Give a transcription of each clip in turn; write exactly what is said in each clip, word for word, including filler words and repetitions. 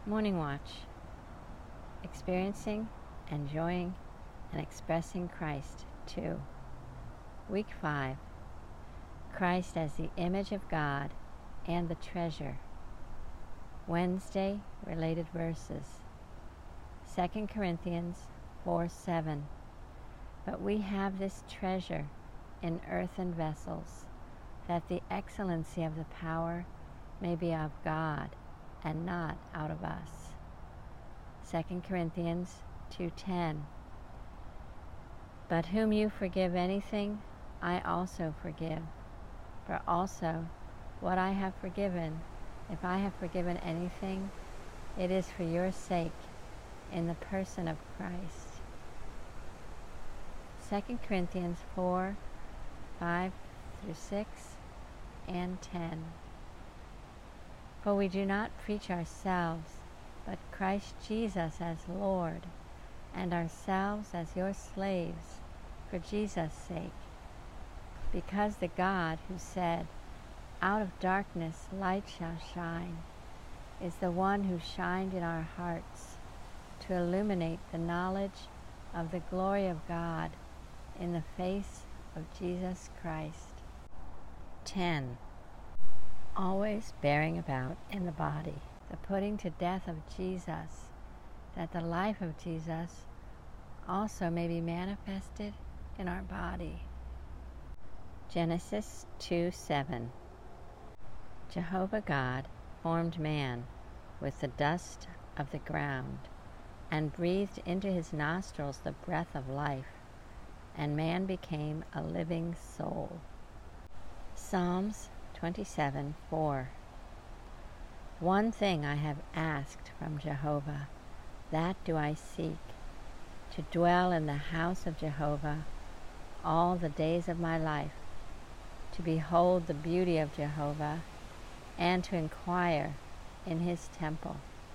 Morning Watch. Experiencing, enjoying, and expressing Christ. two. Week five. Christ as the image of God and the treasure. Wednesday, related verses. Second Corinthians four seven. But we have this treasure in earthen vessels, that the excellency of the power may be of God and not out of us. Second Corinthians two ten. But whom you forgive anything, I also forgive. For also what I have forgiven, if I have forgiven anything, it is for your sake, in the person of Christ. Second Corinthians four five through six and ten. For we do not preach ourselves, but Christ Jesus as Lord, and ourselves as your slaves, for Jesus' sake. Because the God who said, "Out of darkness light shall shine," is the one who shined in our hearts to illuminate the knowledge of the glory of God in the face of Jesus Christ. ten. Always bearing about in the body the putting to death of Jesus, that the life of Jesus also may be manifested in our body. Genesis two seven. Jehovah God formed man with the dust of the ground, and breathed into his nostrils the breath of life, and man became a living soul. Psalms twenty-seven four. One thing I have asked from Jehovah, that do I seek, to dwell in the house of Jehovah all the days of my life, to behold the beauty of Jehovah, and to inquire in his temple.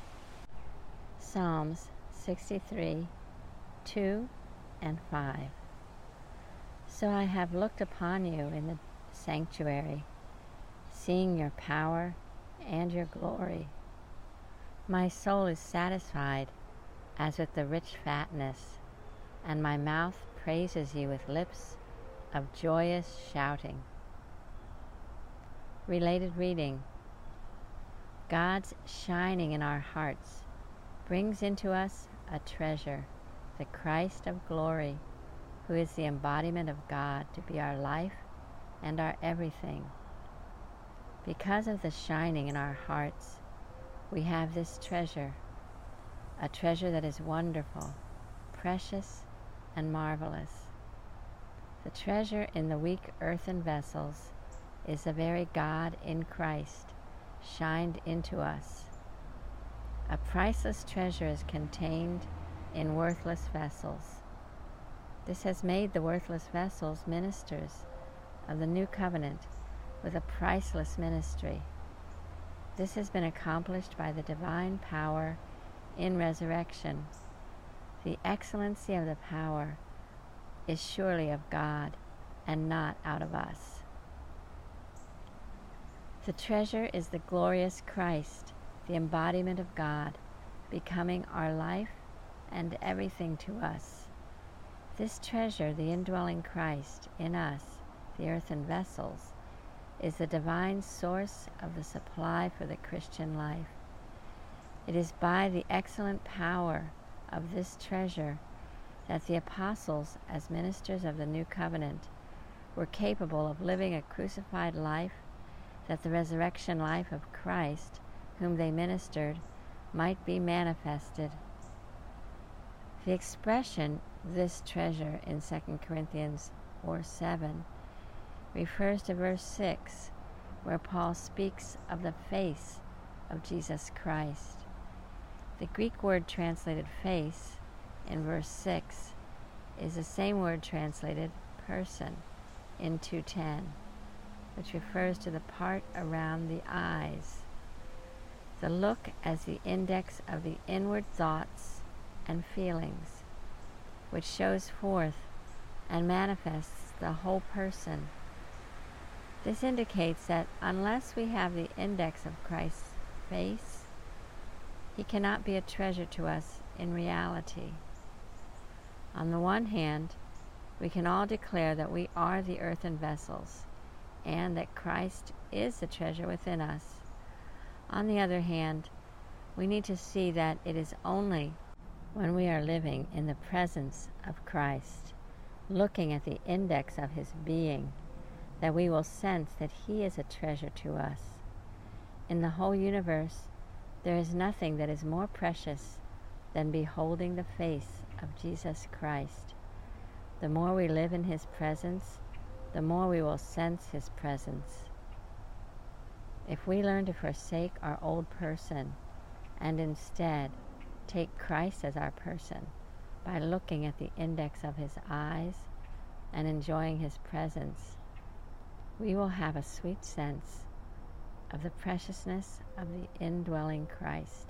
Psalms sixty-three two and five. So I have looked upon you in the sanctuary, seeing your power and your glory. My soul is satisfied as with the rich fatness, and my mouth praises you with lips of joyous shouting. Related reading. God's shining in our hearts brings into us a treasure, the Christ of glory, who is the embodiment of God to be our life and our everything. Because of the shining in our hearts, we have this treasure, a treasure that is wonderful, precious, and marvelous. The treasure in the weak earthen vessels is the very God in Christ, shined into us. A priceless treasure is contained in worthless vessels. This has made the worthless vessels ministers of the new covenant with a priceless ministry. This has been accomplished by the divine power in resurrection. The excellency of the power is surely of God and not out of us. The treasure is the glorious Christ, the embodiment of God, becoming our life and everything to us. This treasure, the indwelling Christ in us, the earthen vessels, is the divine source of the supply for the Christian life. It is by the excellent power of this treasure that the apostles, as ministers of the new covenant, were capable of living a crucified life, that the resurrection life of Christ, whom they ministered, might be manifested. The expression, this treasure, in Second Corinthians four seven, refers to verse six, where Paul speaks of the face of Jesus Christ. The Greek word translated face in verse six is the same word translated person in two ten, which refers to the part around the eyes. The look as the index of the inward thoughts and feelings, which shows forth and manifests the whole person. This indicates that unless we have the index of Christ's face, he cannot be a treasure to us in reality. On the one hand, we can all declare that we are the earthen vessels, and that Christ is the treasure within us. On the other hand, we need to see that it is only when we are living in the presence of Christ, looking at the index of his being, that we will sense that he is a treasure to us. In the whole universe, there is nothing that is more precious than beholding the face of Jesus Christ. The more we live in his presence, the more we will sense his presence. If we learn to forsake our old person and instead take Christ as our person by looking at the index of his eyes and enjoying his presence, we will have a sweet sense of the preciousness of the indwelling Christ.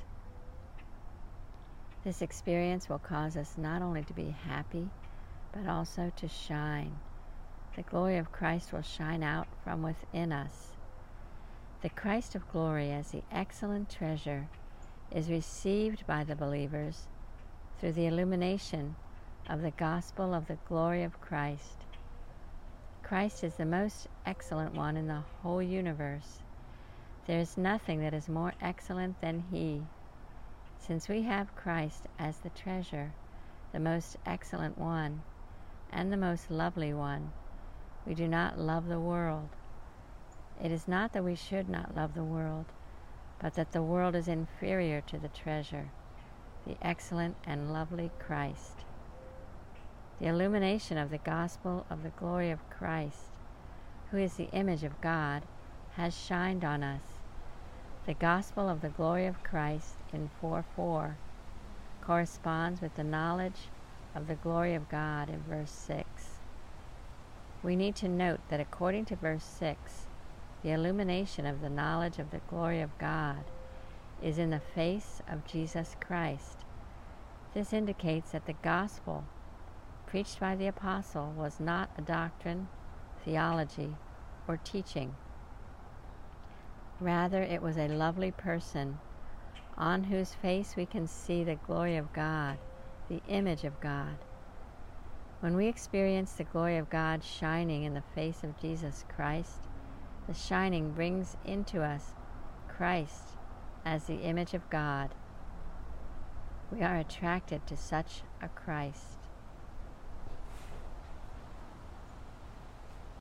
This experience will cause us not only to be happy, but also to shine. The glory of Christ will shine out from within us. The Christ of glory, as the excellent treasure, is received by the believers through the illumination of the gospel of the glory of Christ. Christ is the most excellent one in the whole universe. There is nothing that is more excellent than he. Since we have Christ as the treasure, the most excellent one, and the most lovely one, we do not love the world. It is not that we should not love the world, but that the world is inferior to the treasure, the excellent and lovely Christ. The illumination of the gospel of the glory of Christ, who is the image of God, has shined on us. The gospel of the glory of Christ in four four corresponds with the knowledge of the glory of God in verse six. We need to note that according to verse six, the illumination of the knowledge of the glory of God is in the face of Jesus Christ. This indicates that the gospel preached by the apostle was not a doctrine, theology, or teaching. Rather, it was a lovely person on whose face we can see the glory of God, the image of God. When we experience the glory of God shining in the face of Jesus Christ, the shining brings into us Christ as the image of God. We are attracted to such a Christ.